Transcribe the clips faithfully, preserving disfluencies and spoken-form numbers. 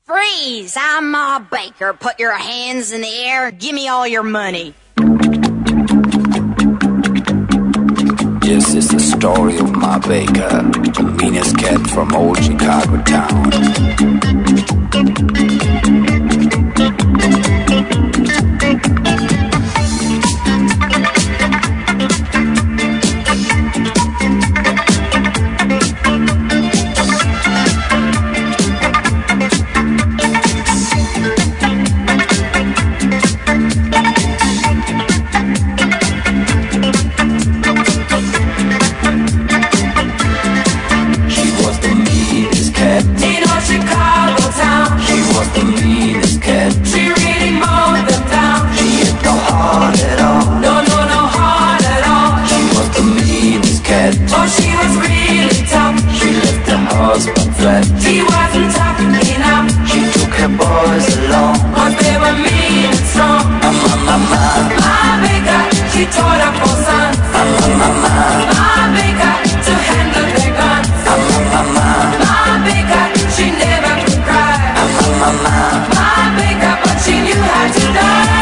Freeze! I'm Ma Baker. Put your hands in the air and give me all your money. This is the story of Ma Baker, the meanest cat from old Chicago town. She wasn't tough enough. She took her boys along, cause they were mean and strong. Mama, mama, Ma Baker, she taught her four sons. Mama, mama, Ma Baker, to handle their guns. Mama, mama, Ma Baker, she never could cry. Mama, mama, Ma Baker, but she knew how to die.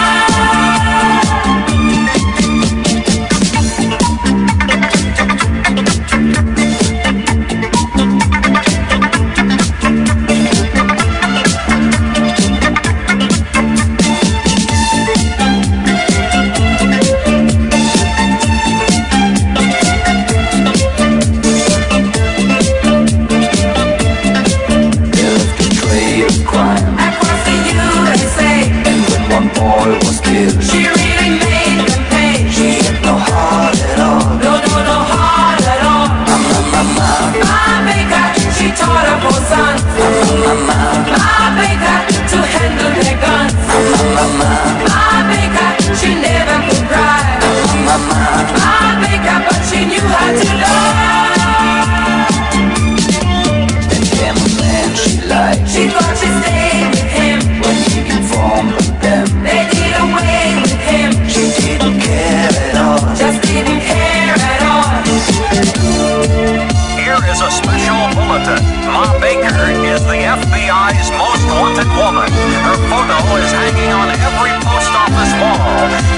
Woman. Her photo is hanging on every post office wall.